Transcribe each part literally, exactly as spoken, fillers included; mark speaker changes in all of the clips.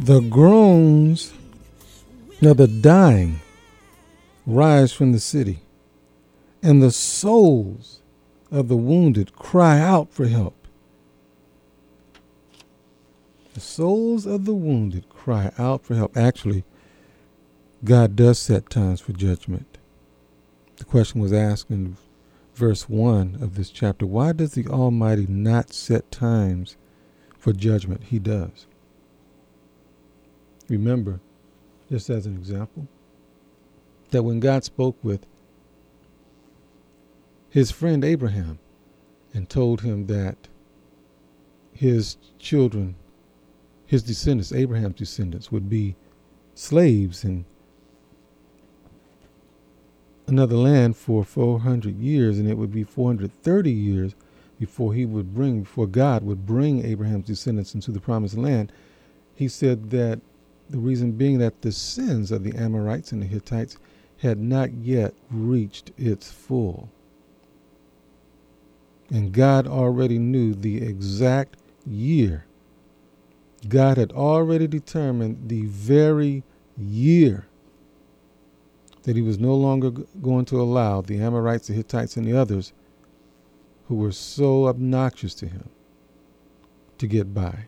Speaker 1: The groans of the dying rise from the city, and the souls of the wounded cry out for help. The souls of the wounded cry out for help. Actually, God does set times for judgment. The question was asked in verse one of this chapter, why does the Almighty not set times for judgment? He does. Remember, just as an example, that when God spoke with his friend Abraham and told him that his children, his descendants, Abraham's descendants, would be slaves in another land for four hundred years, and it would be four hundred thirty years before he would bring, before God would bring Abraham's descendants into the promised land, he said that the reason being that the sins of the Amorites and the Hittites had not yet reached its full. And God already knew the exact year. God had already determined the very year that he was no longer g- going to allow the Amorites, the Hittites, and the others who were so obnoxious to him to get by.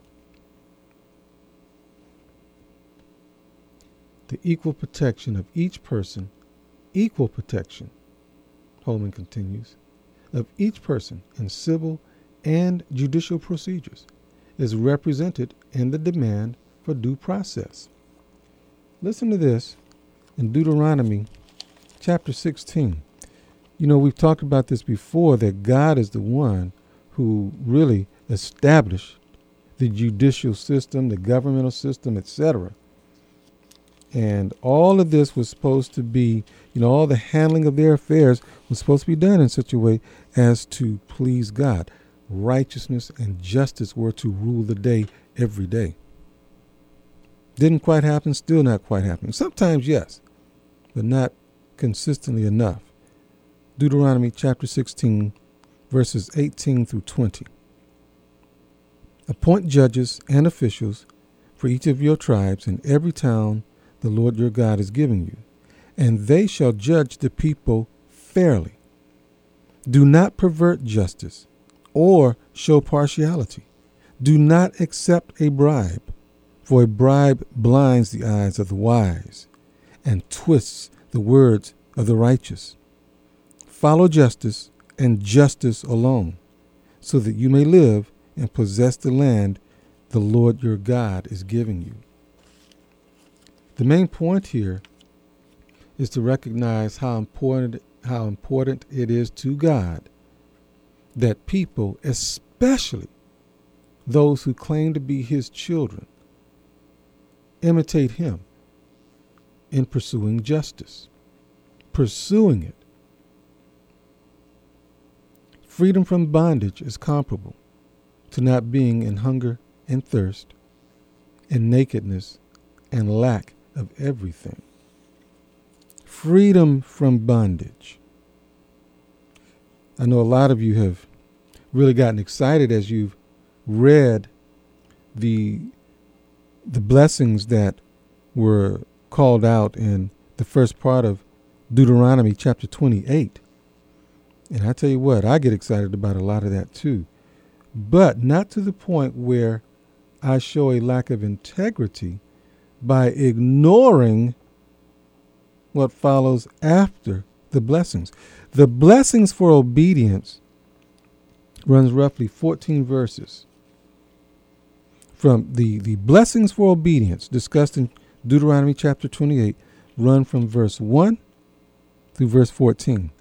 Speaker 1: The equal protection of each person, equal protection, Holman continues, of each person in civil and judicial procedures is represented in the demand for due process. Listen to this in Deuteronomy chapter sixteen. You know, we've talked about this before, that God is the one who really established the judicial system, the governmental system, et cetera. And all of this was supposed to be, you know, all the handling of their affairs was supposed to be done in such a way as to please God. Righteousness and justice were to rule the day every day. Didn't quite happen, still not quite happening. Sometimes, yes, but not consistently enough. Deuteronomy chapter sixteen, verses eighteen through twenty. Appoint judges and officials for each of your tribes in every town the Lord your God is giving you, and they shall judge the people fairly. Do not pervert justice or show partiality. Do not accept a bribe, for a bribe blinds the eyes of the wise and twists the words of the righteous. Follow justice and justice alone, so that you may live and possess the land the Lord your God is giving you. The main point here is to recognize how important how important it is to God that people, especially those who claim to be his children, imitate him in pursuing justice, pursuing it. Freedom from bondage is comparable to not being in hunger and thirst, in nakedness and lack of everything. Freedom from bondage. I know a lot of you have really gotten excited as you've read the the blessings that were called out in the first part of Deuteronomy chapter twenty-eight. And I tell you what, I get excited about a lot of that too. But not to the point where I show a lack of integrity by ignoring what follows after the blessings. The blessings for obedience runs roughly fourteen verses. From the, the blessings for obedience discussed in Deuteronomy chapter twenty-eight run from verse one through verse fourteen.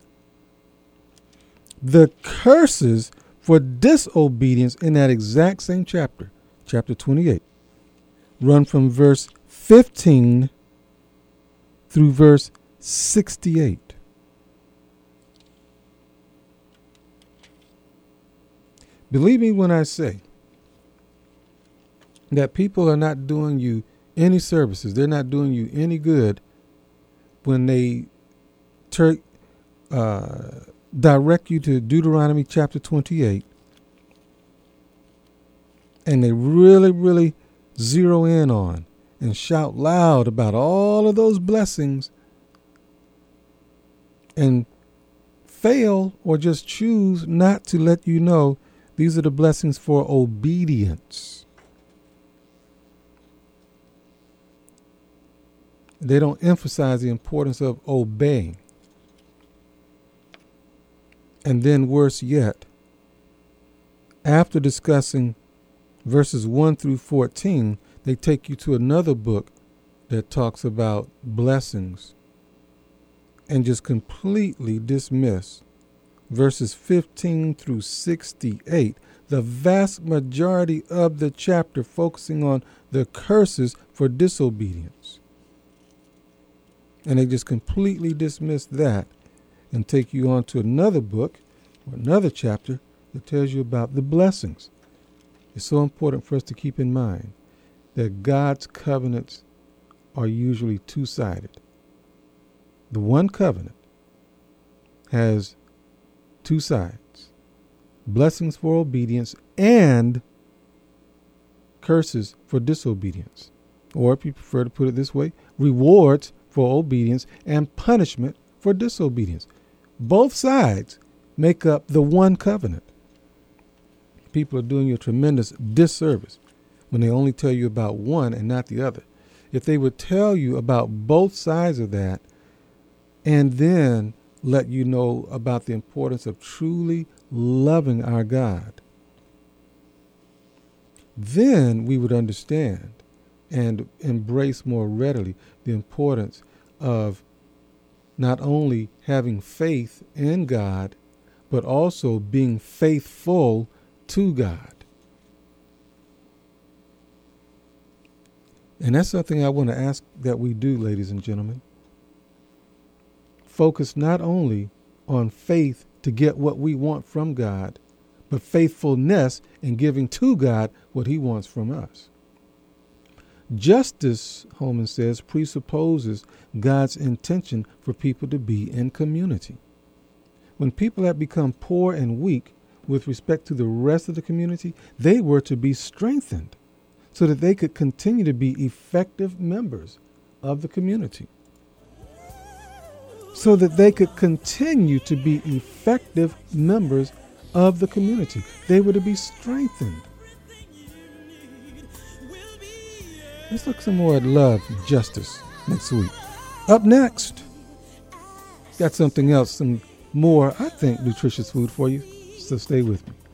Speaker 1: The curses for disobedience in that exact same chapter, chapter twenty-eight, run from verse fifteen through verse sixty-eight. Believe me when I say that people are not doing you any services. They're not doing you any good when they ter- uh, direct you to Deuteronomy chapter twenty-eight, and they really, really zero in on and shout loud about all of those blessings and fail or just choose not to let you know these are the blessings for obedience. They don't emphasize the importance of obeying. And then worse yet, after discussing verses one through fourteen, they take you to another book that talks about blessings and just completely dismiss verses fifteen through sixty-eight, the vast majority of the chapter focusing on the curses for disobedience. And they just completely dismiss that and take you on to another book or another chapter that tells you about the blessings. It's so important for us to keep in mind that God's covenants are usually two-sided. The one covenant has two sides: blessings for obedience and curses for disobedience. Or if you prefer to put it this way, rewards for obedience and punishment for disobedience. Both sides make up the one covenant. People are doing you a tremendous disservice when they only tell you about one and not the other. If they would tell you about both sides of that and then let you know about the importance of truly loving our God, then we would understand and embrace more readily the importance of not only having faith in God, but also being faithful to God. And that's something I want to ask that we do, ladies and gentlemen. Focus not only on faith to get what we want from God, but faithfulness in giving to God what he wants from us. Justice, Holman says, presupposes God's intention for people to be in community. When people have become poor and weak with respect to the rest of the community, they were to be strengthened so that they could continue to be effective members of the community. So that they could continue to be effective members of the community. They were to be strengthened. Let's look some more at love and justice next week. Up next, got something else, some more, I think, nutritious food for you. So stay with me.